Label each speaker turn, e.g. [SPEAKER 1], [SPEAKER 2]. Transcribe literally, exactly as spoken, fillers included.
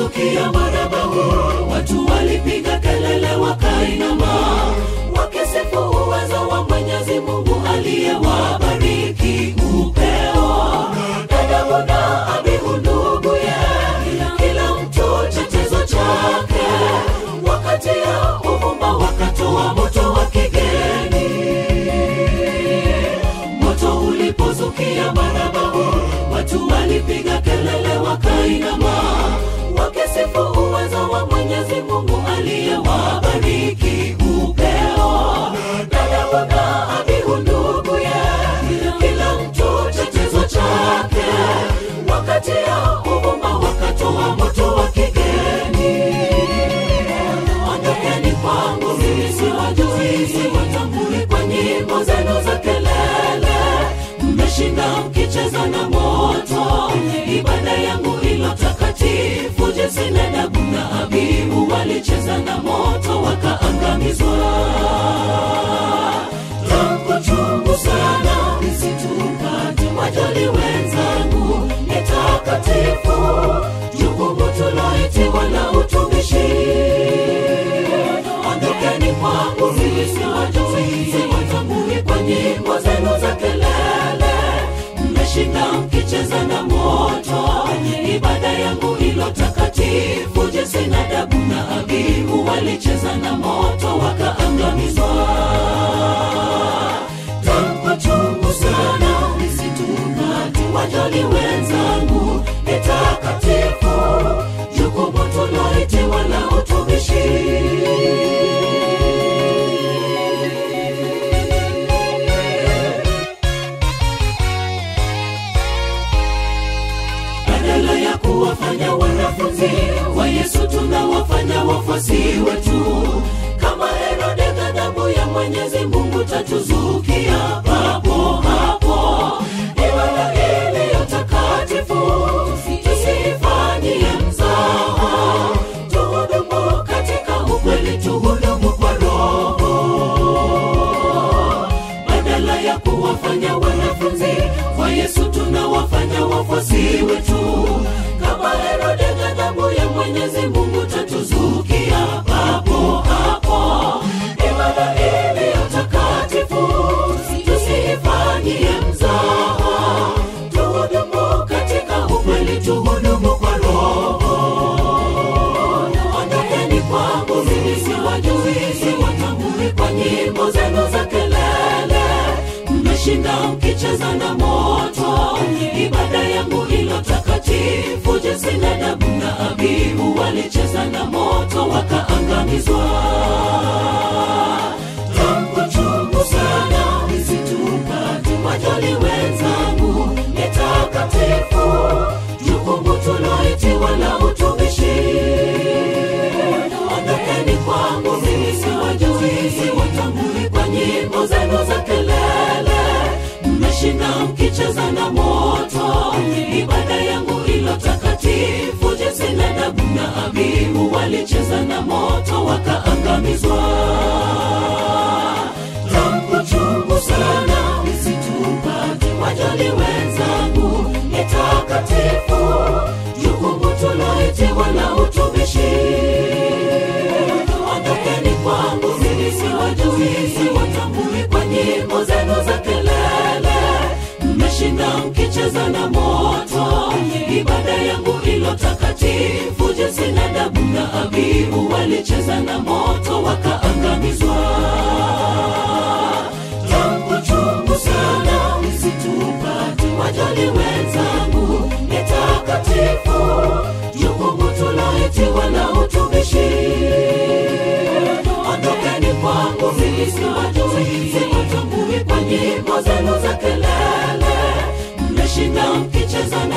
[SPEAKER 1] ulipozukia madhabahu, watu walipiga kelele wakainama, wakisifu uwezo wa Mwenyezi Mungu aliyewabariki upeo. Nadabu na Abihu nduguye, kila mtu chetezo chake, wakati ya uvumba wakatoa moto wa kigeni. Moto ulipozukia madhabahu, watu walipiga kelele wakainama, wakisifu uwezo wa Mwenyezi Mungu aliyewabariki upeo. Nadabu na Abihu nduguye, kila mtu chetezo chake, wakati ya uvumba wakatoa moto wa kigeni. Ondokeni kwangu, mimi siwajui, siwatambui kwa nyimbo zenu za kelele. Mmeshinda mkicheza na moto, ibada yangu ilo takatifu. Jinsi Nadabu na Abihu walicheza na moto wakaangamizwa. Tangu chungu sana nisitupate, wajoli wenzangu ni takatifu. Jukumu tuloitiwa la utumishi. Ondokeni kwangu, mimi siwajui, siwatambui kwa nyimbo zenu za kelele. Mmeshinda mkicheza na moto, ibada yangu ilo takatifu. Jinsi Nadabu na Abihu walicheza na moto wakaangamizwa. Tangu chungu sana nisitupate, wajoli wenzangu ni takatifu. Jukumu tuloitiwa la utumishi. Badala ya kuwafanya wanafunzi wa Yesu, tunawafanya wafuasi wetu. Kama Herode, ghadhabu ya Mwenyezi Mungu tatuzukia papo hapo. Ibada iliyo takatifu tusifanyie mzaha, tuhudumu katika ukweli, tuhudumu kwa Roho. Badala ya kuwafanya wanafunzi wa Yesu, tunawafanya wafuasi wetu. Kama Herode, ghadhabu ya Mwenyezi Mungu tatuzukia papo hapo. Ibada iliyo takatifu tusifanyie mzaha, tuhudumu katika ukweli, tuhudumu kwa Roho. Ondokeni kwangu, mimi siwajui, siwatambui kwa nyimbo zenu za kelele. Mmeshinda mkicheza na moto, ibada yangu ilo takatifu. Jinsi Nadabu na Abihu walicheza na moto wakaangamizwa. Tangu chungu sana nisitupate, wajoli wenzangu ni takatifu. Jukumu tuloitiwa la utumishi. Ondokeni kwangu, mimi siwajui, siwatambui kwa nyimbo zenu za kelele. Mmeshinda mkicheza na moto, ibada yangu ilo takatifu. Jinsi Nadabu na Abihu walicheza na moto wakaangamizwa. Tangu chungu sana nisitupate, wajoli wenzangu ni takatifu. Jukumu tuloitiwa la utumishi. Ondokeni kwangu, mimi siwajui, siwatambui kwa nyimbo zenu za kelele. Mmeshinda mkicheza na moto, ibada yangu ilo takatifu. Jinsi Nadabu na Abihu walicheza na moto wakaangamizwa. Tangu chungu sana nisitupate, wajoli wenzangu ni takatifu. Jukumu tuloitiwa la utumishi. Ondokeni kwangu, mimi siwajui, siwatambui kwa nyimbo zenu za kelele. Mmeshinda mkicheza na